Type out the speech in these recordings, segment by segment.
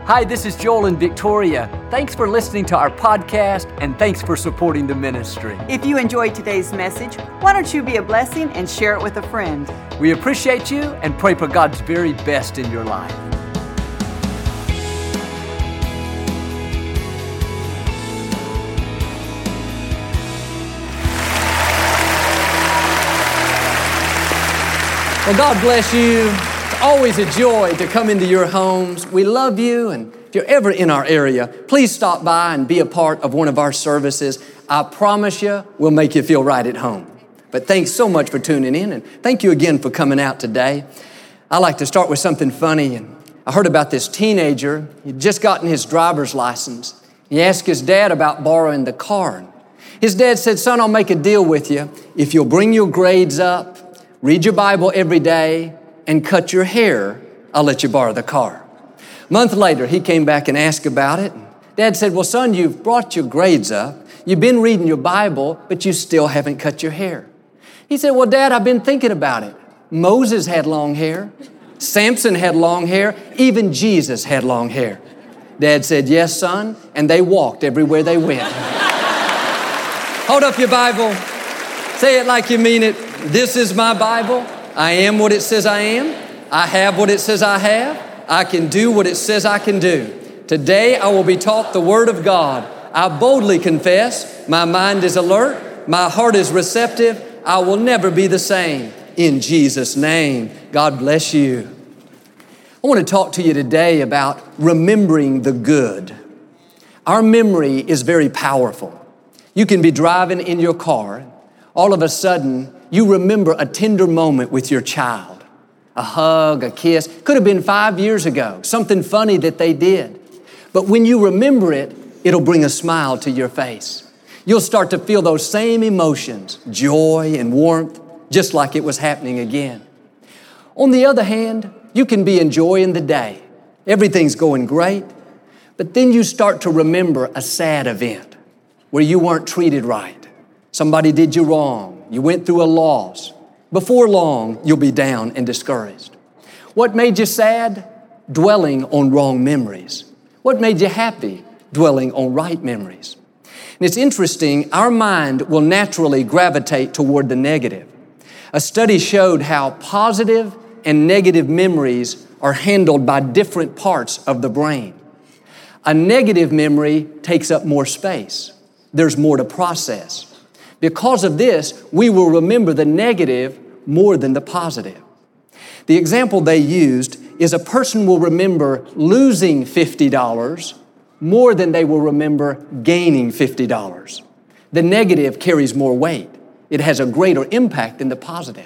Hi, this is Joel and Victoria. Thanks for listening to our podcast, and thanks for supporting the ministry. If you enjoyed today's message, why don't you be a blessing and share it with a friend? We appreciate you and pray for God's very best in your life. Well, God bless you. It's always a joy to come into your homes. We love you, and if you're ever in our area, please stop by and be a part of one of our services. I promise you, we'll make you feel right at home. But thanks so much for tuning in, and thank you again for coming out today. I like to start with something funny, and I heard about this teenager. He'd just gotten his driver's license. He asked his dad about borrowing the car. His dad said, "Son, I'll make a deal with you. If you'll bring your grades up, read your Bible every day, and cut your hair, I'll let you borrow the car." A month later, he came back and asked about it. Dad said, "Well, son, you've brought your grades up. You've been reading your Bible, but you still haven't cut your hair." He said, "Well, Dad, I've been thinking about it. Moses had long hair. Samson had long hair. Even Jesus had long hair." Dad said, "Yes, son," and they walked everywhere they went. Hold up your Bible. Say it like you mean it. This is my Bible. I am what it says I am. I have what it says I have. I can do what it says I can do. Today I will be taught the Word of God. I boldly confess. My mind is alert. My heart is receptive. I will never be the same. In Jesus' name, God bless you. I want to talk to you today about remembering the good. Our memory is very powerful. You can be driving in your car. All of a sudden, you remember a tender moment with your child. A hug, a kiss. Could have been 5 years ago. Something funny that they did. But when you remember it, it'll bring a smile to your face. You'll start to feel those same emotions, joy and warmth, just like it was happening again. On the other hand, you can be enjoying the day. Everything's going great. But then you start to remember a sad event where you weren't treated right. Somebody did you wrong. You went through a loss. Before long, you'll be down and discouraged. What made you sad? Dwelling on wrong memories. What made you happy? Dwelling on right memories. And it's interesting, our mind will naturally gravitate toward the negative. A study showed how positive and negative memories are handled by different parts of the brain. A negative memory takes up more space. There's more to process. Because of this, we will remember the negative more than the positive. The example they used is a person will remember losing $50 more than they will remember gaining $50. The negative carries more weight. It has a greater impact than the positive.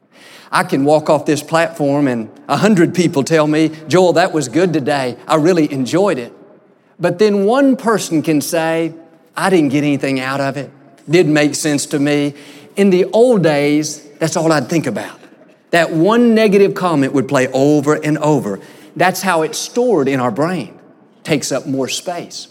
I can walk off this platform and 100 people tell me, "Joel, that was good today. I really enjoyed it." But then one person can say, "I didn't get anything out of it. Didn't make sense to me." In the old days, that's all I'd think about. That one negative comment would play over and over. That's how it's stored in our brain. Takes up more space.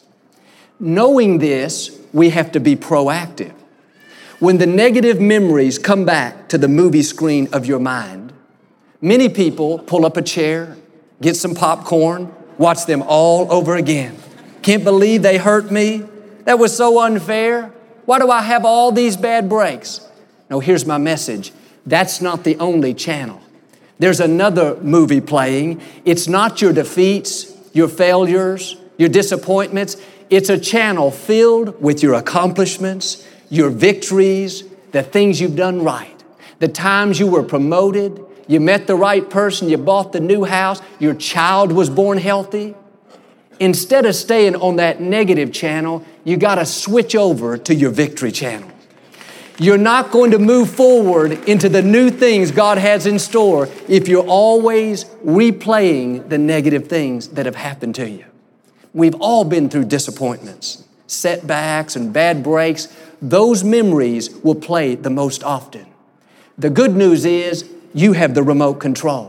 Knowing this, we have to be proactive. When the negative memories come back to the movie screen of your mind, many people pull up a chair, get some popcorn, watch them all over again. Can't believe they hurt me. That was so unfair. Why do I have all these bad breaks? No, here's my message. That's not the only channel. There's another movie playing. It's not your defeats, your failures, your disappointments. It's a channel filled with your accomplishments, your victories, the things you've done right, the times you were promoted, you met the right person, you bought the new house, your child was born healthy. Instead of staying on that negative channel, you got to switch over to your victory channel. You're not going to move forward into the new things God has in store if you're always replaying the negative things that have happened to you. We've all been through disappointments, setbacks, and bad breaks. Those memories will play the most often. The good news is you have the remote control.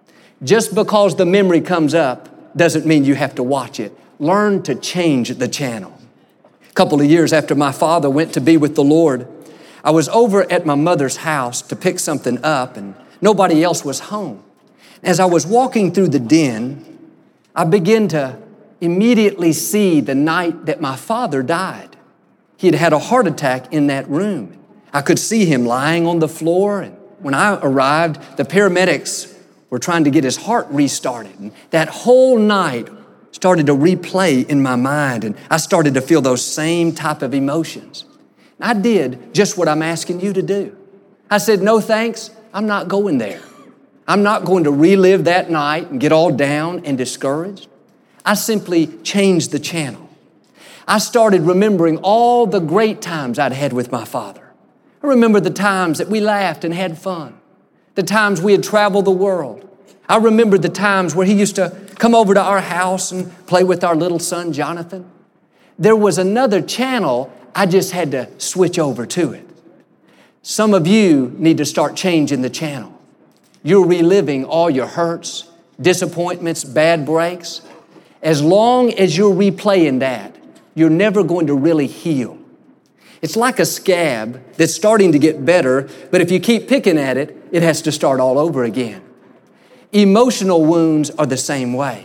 Just because the memory comes up doesn't mean you have to watch it. Learn to change the channel. A couple of years after my father went to be with the Lord, I was over at my mother's house to pick something up, and nobody else was home. As I was walking through the den, I began to immediately see the night that my father died. He had had a heart attack in that room. I could see him lying on the floor, and when I arrived, the paramedics were trying to get his heart restarted. And that whole night started to replay in my mind, and I started to feel those same type of emotions. And I did just what I'm asking you to do. I said, no thanks, I'm not going there. I'm not going to relive that night and get all down and discouraged. I simply changed the channel. I started remembering all the great times I'd had with my father. I remember the times that we laughed and had fun, the times we had traveled the world. I remember the times where he used to come over to our house and play with our little son, Jonathan. There was another channel, I just had to switch over to it. Some of you need to start changing the channel. You're reliving all your hurts, disappointments, bad breaks. As long as you're replaying that, you're never going to really heal. It's like a scab that's starting to get better, but if you keep picking at it, it has to start all over again. Emotional wounds are the same way.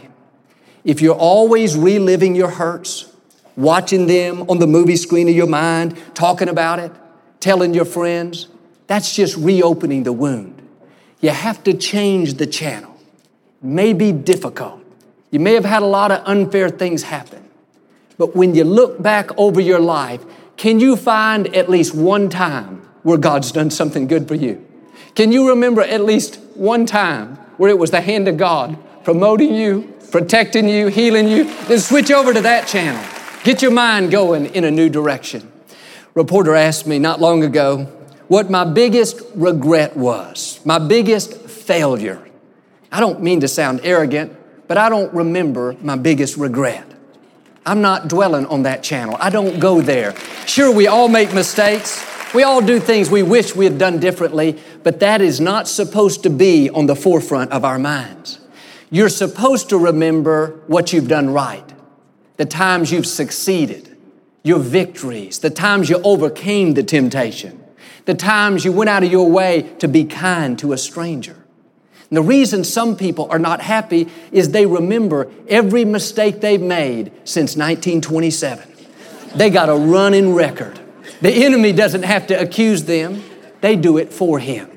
If you're always reliving your hurts, watching them on the movie screen of your mind, talking about it, telling your friends, that's just reopening the wound. You have to change the channel. It may be difficult. You may have had a lot of unfair things happen. But when you look back over your life, can you find at least one time where God's done something good for you? Can you remember at least one time where it was the hand of God promoting you, protecting you, healing you? Then switch over to that channel. Get your mind going in a new direction. A reporter asked me not long ago what my biggest regret was, my biggest failure. I don't mean to sound arrogant, but I don't remember my biggest regret. I'm not dwelling on that channel. I don't go there. Sure, we all make mistakes. We all do things we wish we had done differently, but that is not supposed to be on the forefront of our minds. You're supposed to remember what you've done right, the times you've succeeded, your victories, the times you overcame the temptation, the times you went out of your way to be kind to a stranger. And the reason some people are not happy is they remember every mistake they've made since 1927. They got a running record. The enemy doesn't have to accuse them. They do it for him.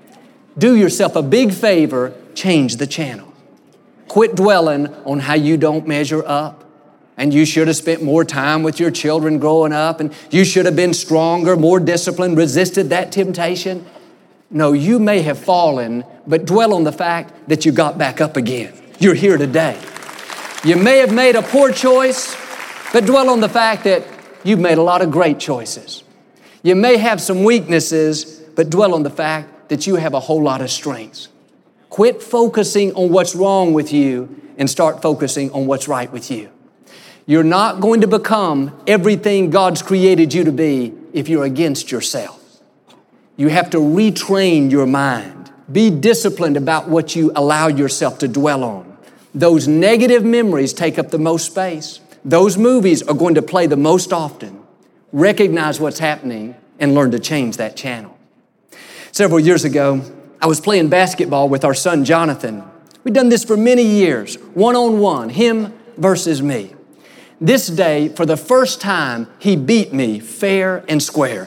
Do yourself a big favor, change the channel. Quit dwelling on how you don't measure up, and you should have spent more time with your children growing up, and you should have been stronger, more disciplined, resisted that temptation. No, you may have fallen, but dwell on the fact that you got back up again. You're here today. You may have made a poor choice, but dwell on the fact that you've made a lot of great choices. You may have some weaknesses, but dwell on the fact that you have a whole lot of strengths. Quit focusing on what's wrong with you and start focusing on what's right with you. You're not going to become everything God's created you to be if you're against yourself. You have to retrain your mind. Be disciplined about what you allow yourself to dwell on. Those negative memories take up the most space. Those movies are going to play the most often. Recognize what's happening and learn to change that channel. Several years ago, I was playing basketball with our son, Jonathan. We'd done this for many years, one-on-one, him versus me. This day, for the first time, he beat me fair and square,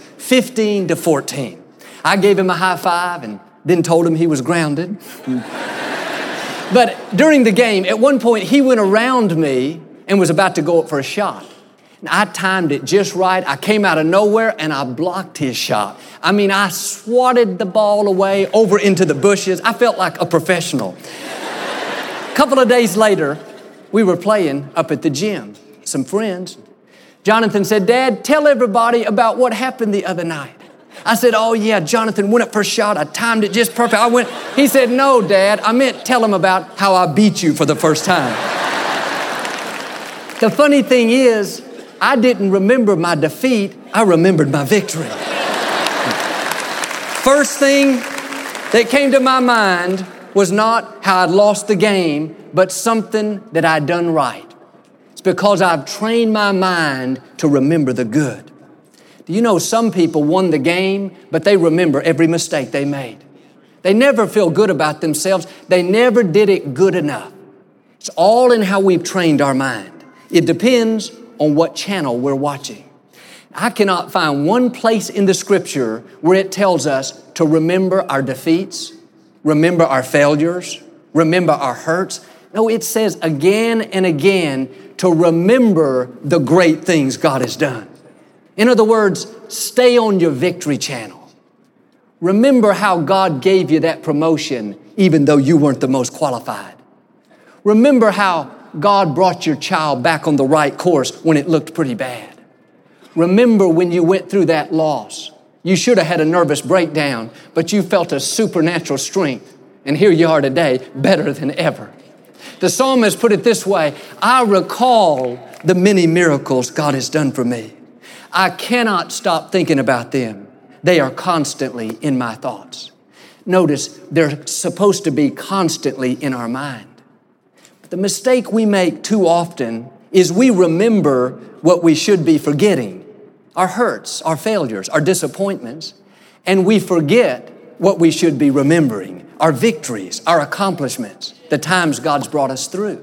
15-14. I gave him a high five and then told him he was grounded. But during the game, at one point, he went around me and was about to go up for a shot. And I timed it just right. I came out of nowhere and I blocked his shot. I mean, I swatted the ball away over into the bushes. I felt like a professional. A couple of days later, we were playing up at the gym, some friends. Jonathan said, "Dad, tell everybody about what happened the other night." I said, "Oh yeah, Jonathan went up for a shot. I timed it just perfect. He said, "No, Dad, I meant tell him about how I beat you for the first time." The funny thing is, I didn't remember my defeat. I remembered my victory. First thing that came to my mind was not how I'd lost the game, but something that I'd done right. It's because I've trained my mind to remember the good. Do you know some people won the game, but they remember every mistake they made? They never feel good about themselves. They never did it good enough. It's all in how we've trained our mind. It depends on what channel we're watching. I cannot find one place in the Scripture where it tells us to remember our defeats, remember our failures, remember our hurts. No, it says again and again to remember the great things God has done. In other words, stay on your victory channel. Remember how God gave you that promotion even though you weren't the most qualified. Remember how God brought your child back on the right course when it looked pretty bad. Remember when you went through that loss. You should have had a nervous breakdown, but you felt a supernatural strength. And here you are today, better than ever. The psalmist put it this way, I recall the many miracles God has done for me. I cannot stop thinking about them. They are constantly in my thoughts. Notice, they're supposed to be constantly in our mind. But the mistake we make too often is we remember what we should be forgetting. Our hurts, our failures, our disappointments, and we forget what we should be remembering, our victories, our accomplishments, the times God's brought us through.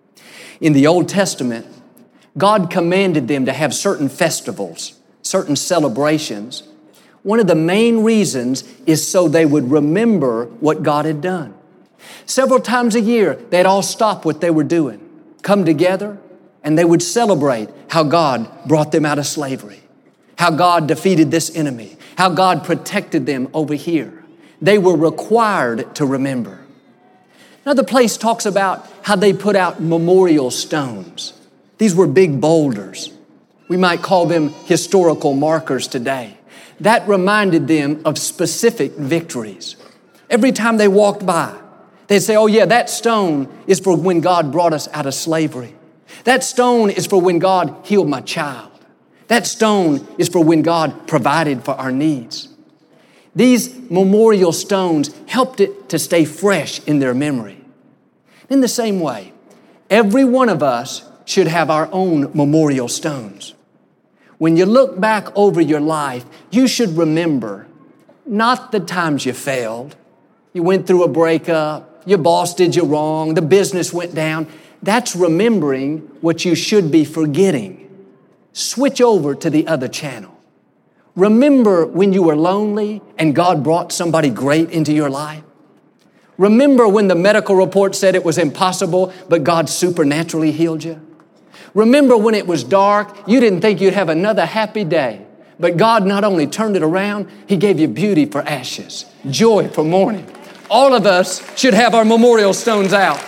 In the Old Testament, God commanded them to have certain festivals, certain celebrations. One of the main reasons is so they would remember what God had done. Several times a year, they'd all stop what they were doing, come together, and they would celebrate how God brought them out of slavery, how God defeated this enemy, how God protected them over here. They were required to remember. Another place talks about how they put out memorial stones. These were big boulders. We might call them historical markers today. That reminded them of specific victories. Every time they walked by, they'd say, oh yeah, that stone is for when God brought us out of slavery. That stone is for when God healed my child. That stone is for when God provided for our needs. These memorial stones helped it to stay fresh in their memory. In the same way, every one of us should have our own memorial stones. When you look back over your life, you should remember not the times you failed. You went through a breakup, your boss did you wrong, the business went down. That's remembering what you should be forgetting. Switch over to the other channel. Remember when you were lonely and God brought somebody great into your life. Remember when the medical report said it was impossible, but God supernaturally healed you. Remember when it was dark, you didn't think you'd have another happy day, but God not only turned it around, He gave you beauty for ashes, joy for mourning. All of us should have our memorial stones out.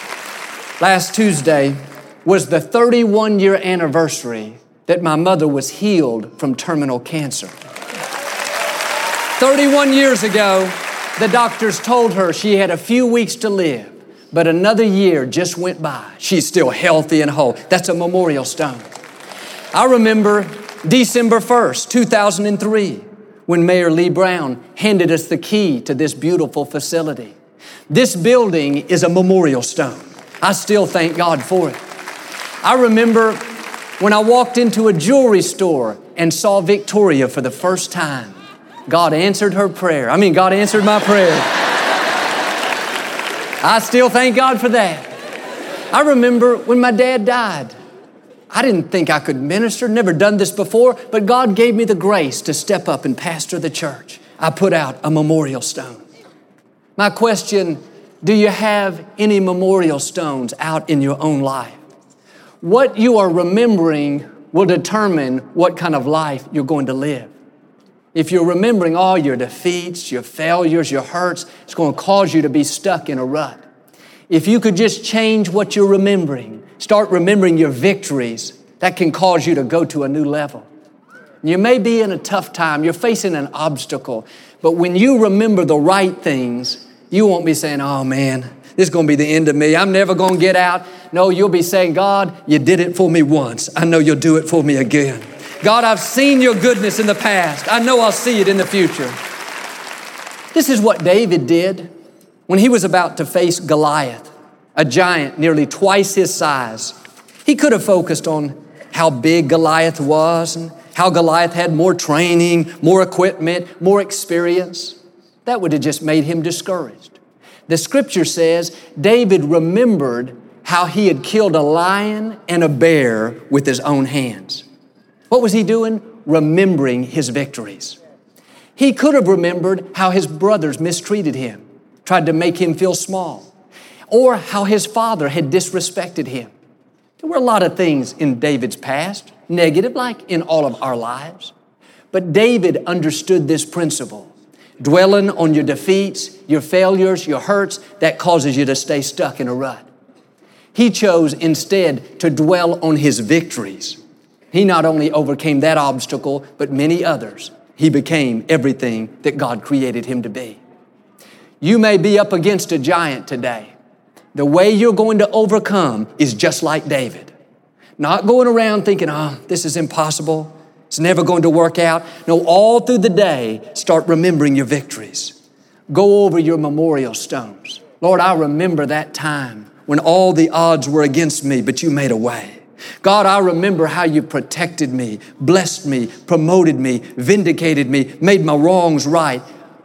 Last Tuesday was the 31-year anniversary that my mother was healed from terminal cancer. 31 years ago, the doctors told her she had a few weeks to live, but another year just went by. She's still healthy and whole. That's a memorial stone. I remember December 1st, 2003, when Mayor Lee Brown handed us the key to this beautiful facility. This building is a memorial stone. I still thank God for it. I remember when I walked into a jewelry store and saw Victoria for the first time. God answered her prayer. God answered my prayer. I still thank God for that. I remember when my dad died. I didn't think I could minister, never done this before, but God gave me the grace to step up and pastor the church. I put out a memorial stone. My question, do you have any memorial stones out in your own life? What you are remembering will determine what kind of life you're going to live. If you're remembering all your defeats, your failures, your hurts, it's going to cause you to be stuck in a rut. If you could just change what you're remembering, start remembering your victories, that can cause you to go to a new level. You may be in a tough time, you're facing an obstacle, but when you remember the right things, you won't be saying, oh man, this is going to be the end of me. I'm never going to get out. No, you'll be saying, God, you did it for me once. I know you'll do it for me again. God, I've seen your goodness in the past. I know I'll see it in the future. This is what David did when he was about to face Goliath, a giant nearly twice his size. He could have focused on how big Goliath was and how Goliath had more training, more equipment, more experience. That would have just made him discouraged. The scripture says David remembered how he had killed a lion and a bear with his own hands. What was he doing? Remembering his victories. He could have remembered how his brothers mistreated him, tried to make him feel small, or how his father had disrespected him. There were a lot of things in David's past, negative, like in all of our lives. But David understood this principle. Dwelling on your defeats, your failures, your hurts, that causes you to stay stuck in a rut. He chose instead to dwell on his victories. He not only overcame that obstacle, but many others. He became everything that God created him to be. You may be up against a giant today. The way you're going to overcome is just like David. Not going around thinking, oh, this is impossible. It's never going to work out. No, all through the day, start remembering your victories. Go over your memorial stones. Lord, I remember that time when all the odds were against me, but you made a way. God, I remember how you protected me, blessed me, promoted me, vindicated me, made my wrongs right.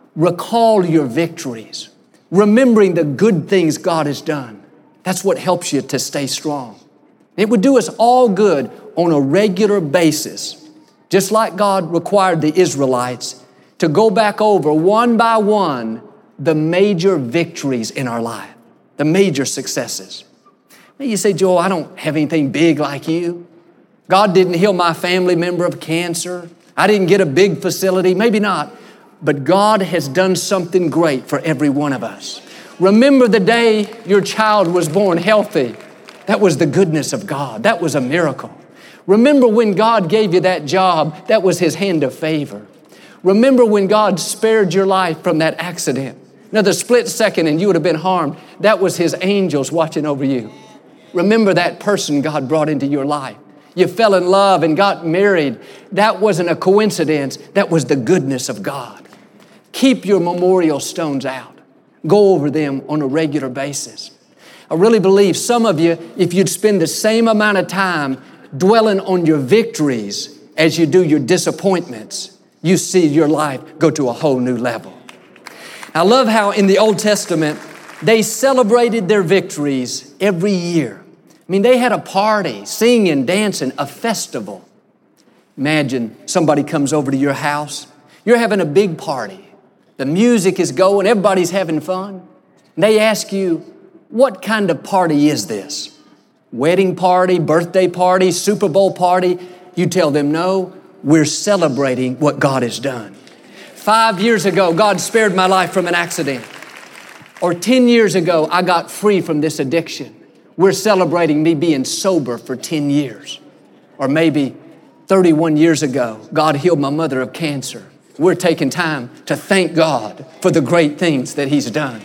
Recall your victories, remembering the good things God has done. That's what helps you to stay strong. It would do us all good on a regular basis, just like God required the Israelites to go back over one by one the major victories in our life, the major successes. You say, Joel, I don't have anything big like you. God didn't heal my family member of cancer. I didn't get a big facility. Maybe not. But God has done something great for every one of us. Remember the day your child was born healthy. That was the goodness of God. That was a miracle. Remember when God gave you that job. That was His hand of favor. Remember when God spared your life from that accident. Another split second and you would have been harmed. That was His angels watching over you. Remember that person God brought into your life. You fell in love and got married. That wasn't a coincidence. That was the goodness of God. Keep your memorial stones out. Go over them on a regular basis. I really believe some of you, if you'd spend the same amount of time dwelling on your victories as you do your disappointments, you see your life go to a whole new level. I love how in the Old Testament, they celebrated their victories every year. I mean, they had a party, singing, dancing, a festival. Imagine somebody comes over to your house. You're having a big party. The music is going. Everybody's having fun. And they ask you, what kind of party is this? Wedding party, birthday party, Super Bowl party? You tell them, no, we're celebrating what God has done. 5 years ago, God spared my life from an accident. Or 10 years ago, I got free from this addiction. We're celebrating me being sober for 10 years. Or maybe 31 years ago, God healed my mother of cancer. We're taking time to thank God for the great things that He's done.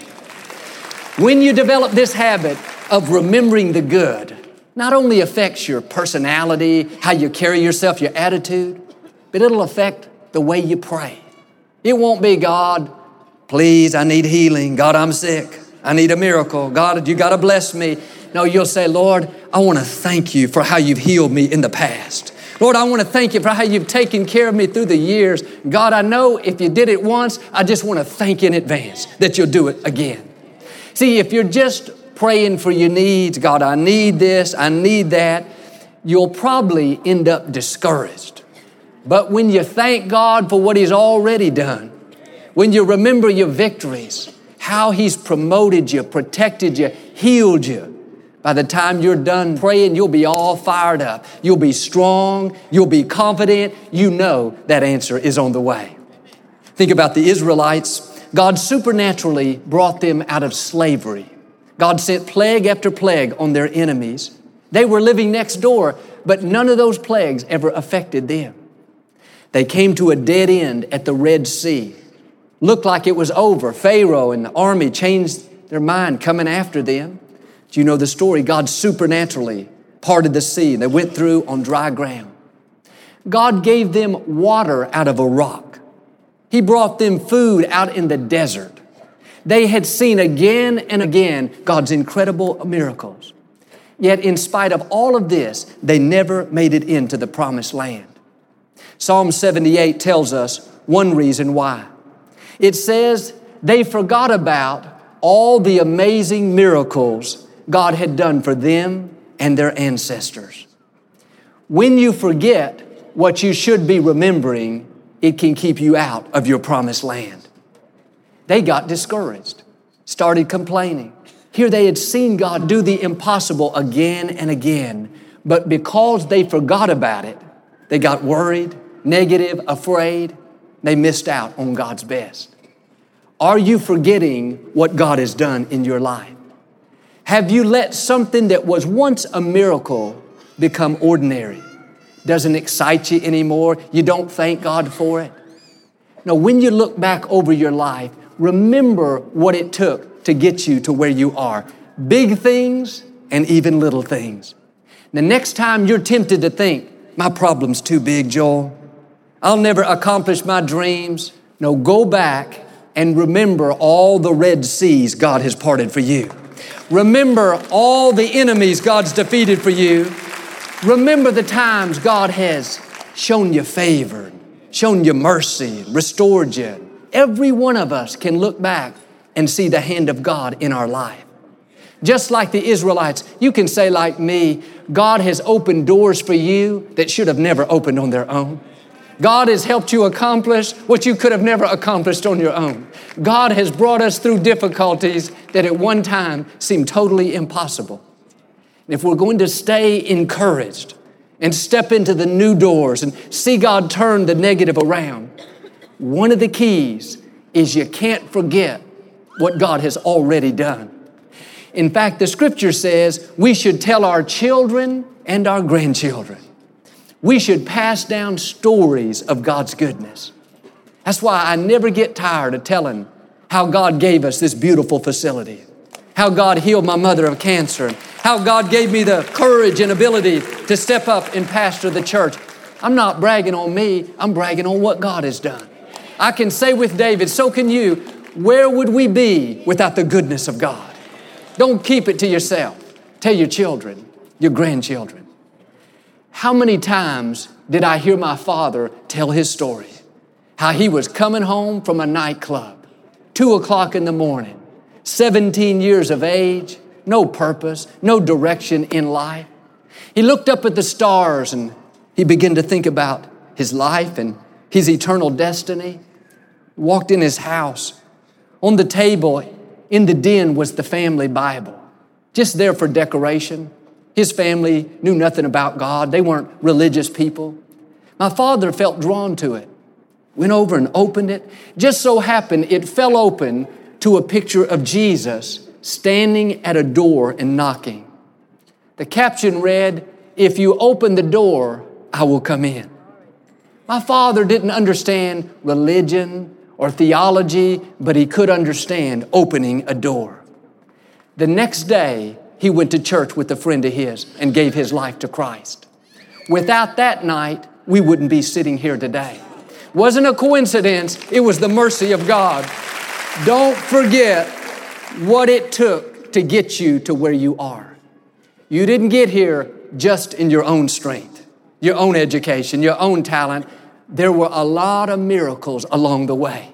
When you develop this habit of remembering the good, not only affects your personality, how you carry yourself, your attitude, but it'll affect the way you pray. It won't be, God, please, I need healing. God, I'm sick. I need a miracle. God, you got to bless me. No, you'll say, Lord, I want to thank you for how you've healed me in the past. Lord, I want to thank you for how you've taken care of me through the years. God, I know if you did it once, I just want to thank you in advance that you'll do it again. See, if you're just praying for your needs, God, I need this, I need that, you'll probably end up discouraged. But when you thank God for what He's already done, when you remember your victories, how He's promoted you, protected you, healed you, by the time you're done praying, you'll be all fired up. You'll be strong. You'll be confident. You know that answer is on the way. Think about the Israelites. God supernaturally brought them out of slavery. God sent plague after plague on their enemies. They were living next door, but none of those plagues ever affected them. They came to a dead end at the Red Sea. Looked like it was over. Pharaoh and the army changed their mind coming after them. Do you know the story? God supernaturally parted the sea. They went through on dry ground. God gave them water out of a rock. He brought them food out in the desert. They had seen again and again God's incredible miracles. Yet in spite of all of this, they never made it into the promised land. Psalm 78 tells us one reason why. It says they forgot about all the amazing miracles God had done for them and their ancestors. When you forget what you should be remembering, it can keep you out of your promised land. They got discouraged, started complaining. Here they had seen God do the impossible again and again, but because they forgot about it, they got worried, negative, afraid. They missed out on God's best. Are you forgetting what God has done in your life? Have you let something that was once a miracle become ordinary? Doesn't excite you anymore? You don't thank God for it? No, when you look back over your life, remember what it took to get you to where you are. Big things and even little things. The next time you're tempted to think, my problem's too big, Joel. I'll never accomplish my dreams. No, go back and remember all the Red Seas God has parted for you. Remember all the enemies God's defeated for you. Remember the times God has shown you favor, shown you mercy, restored you. Every one of us can look back and see the hand of God in our life. Just like the Israelites, you can say like me, God has opened doors for you that should have never opened on their own. God has helped you accomplish what you could have never accomplished on your own. God has brought us through difficulties that at one time seemed totally impossible. And if we're going to stay encouraged and step into the new doors and see God turn the negative around, one of the keys is you can't forget what God has already done. In fact, the Scripture says we should tell our children and our grandchildren. We should pass down stories of God's goodness. That's why I never get tired of telling how God gave us this beautiful facility, how God healed my mother of cancer, and how God gave me the courage and ability to step up and pastor the church. I'm not bragging on me, I'm bragging on what God has done. I can say with David, so can you, where would we be without the goodness of God? Don't keep it to yourself. Tell your children, your grandchildren. How many times did I hear my father tell his story? How he was coming home from a nightclub, 2 o'clock in the morning, 17 years of age, no purpose, no direction in life. He looked up at the stars and he began to think about his life and his eternal destiny. Walked in his house. On the table in the den was the family Bible, just there for decoration. His family knew nothing about God. They weren't religious people. My father felt drawn to it, went over and opened it. Just so happened it fell open to a picture of Jesus standing at a door and knocking. The caption read, "If you open the door, I will come in." My father didn't understand religion or theology, but he could understand opening a door. The next day, he went to church with a friend of his and gave his life to Christ. Without that night, we wouldn't be sitting here today. Wasn't a coincidence, it was the mercy of God. Don't forget what it took to get you to where you are. You didn't get here just in your own strength, your own education, your own talent. There were a lot of miracles along the way.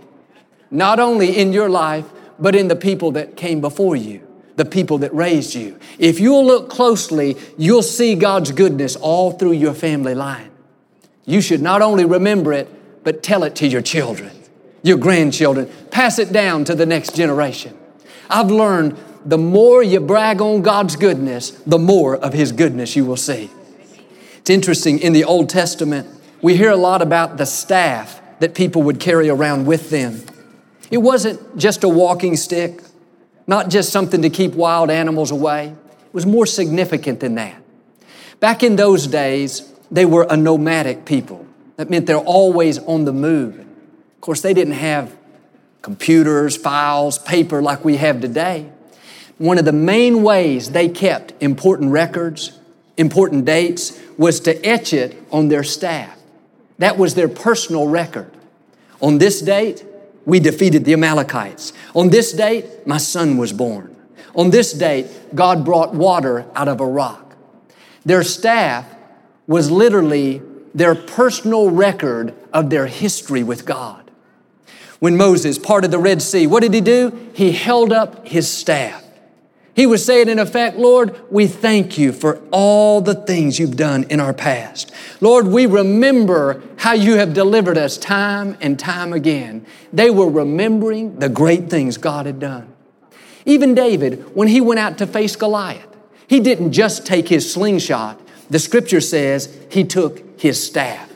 Not only in your life, but in the people that came before you, the people that raised you. If you'll look closely, you'll see God's goodness all through your family line. You should not only remember it, but tell it to your children, your grandchildren. Pass it down to the next generation. I've learned the more you brag on God's goodness, the more of His goodness you will see. It's interesting, in the Old Testament, we hear a lot about the staff that people would carry around with them. It wasn't just a walking stick, not just something to keep wild animals away. It was more significant than that. Back in those days, they were a nomadic people. That meant they're always on the move. Of course, they didn't have computers, files, paper like we have today. One of the main ways they kept important records, important dates, was to etch it on their staff. That was their personal record. On this date, we defeated the Amalekites. On this date, my son was born. On this date, God brought water out of a rock. Their staff was literally their personal record of their history with God. When Moses parted the Red Sea, what did he do? He held up his staff. He was saying, in effect, Lord, we thank you for all the things you've done in our past. Lord, we remember how you have delivered us time and time again. They were remembering the great things God had done. Even David, when he went out to face Goliath, he didn't just take his slingshot. The scripture says he took his staff.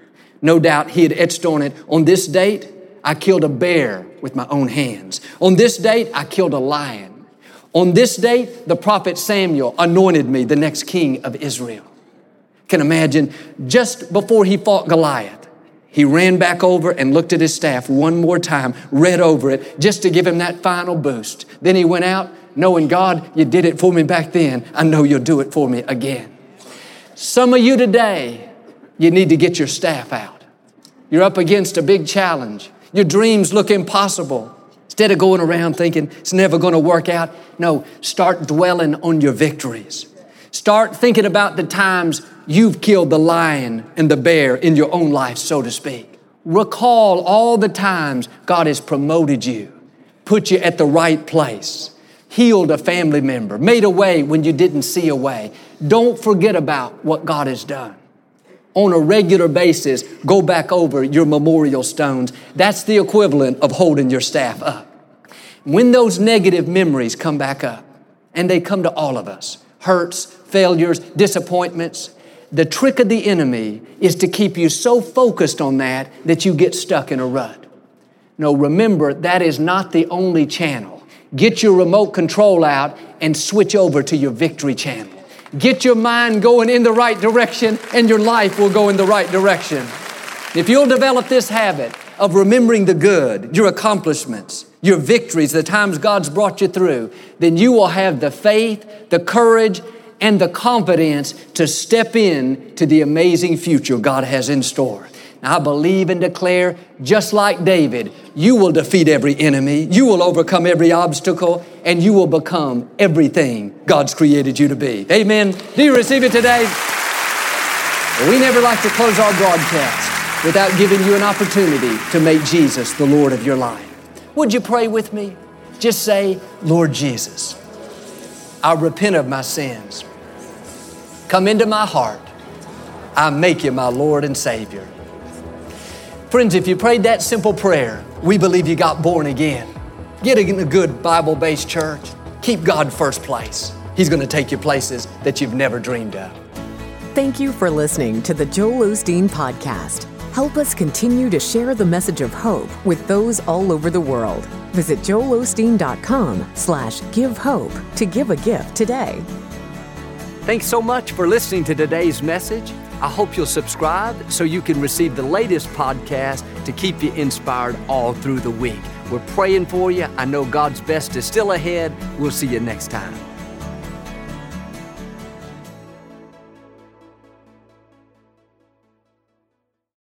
No doubt he had etched on it, on this date, I killed a bear with my own hands. On this date, I killed a lion. On this date, the prophet Samuel anointed me the next king of Israel. Can imagine, just before he fought Goliath, he ran back over and looked at his staff one more time, read over it, just to give him that final boost. Then he went out, knowing, God, you did it for me back then. I know you'll do it for me again. Some of you today, you need to get your staff out. You're up against a big challenge. Your dreams look impossible. Instead of going around thinking it's never going to work out, no, start dwelling on your victories. Start thinking about the times you've killed the lion and the bear in your own life, so to speak. Recall all the times God has promoted you, put you at the right place, healed a family member, made a way when you didn't see a way. Don't forget about what God has done. On a regular basis, go back over your memorial stones. That's the equivalent of holding your staff up. When those negative memories come back up, and they come to all of us, hurts, failures, disappointments, the trick of the enemy is to keep you so focused on that you get stuck in a rut. No, remember, that is not the only channel. Get your remote control out and switch over to your victory channel. Get your mind going in the right direction, and your life will go in the right direction. If you'll develop this habit of remembering the good, your accomplishments, your victories, the times God's brought you through, then you will have the faith, the courage, and the confidence to step in to the amazing future God has in store. Now, I believe and declare, just like David, you will defeat every enemy, you will overcome every obstacle, and you will become everything God's created you to be. Amen. Do you receive it today? Well, we never like to close our broadcast without giving you an opportunity to make Jesus the Lord of your life. Would you pray with me? Just say, Lord Jesus, I repent of my sins. Come into my heart. I make you my Lord and Savior. Friends, if you prayed that simple prayer, we believe you got born again. Get in a good Bible-based church. Keep God first place. He's going to take you places that you've never dreamed of. Thank you for listening to the Joel Osteen Podcast. Help us continue to share the message of hope with those all over the world. Visit joelosteen.com/give hope to give a gift today. Thanks so much for listening to today's message. I hope you'll subscribe so you can receive the latest podcast to keep you inspired all through the week. We're praying for you. I know God's best is still ahead. We'll see you next time.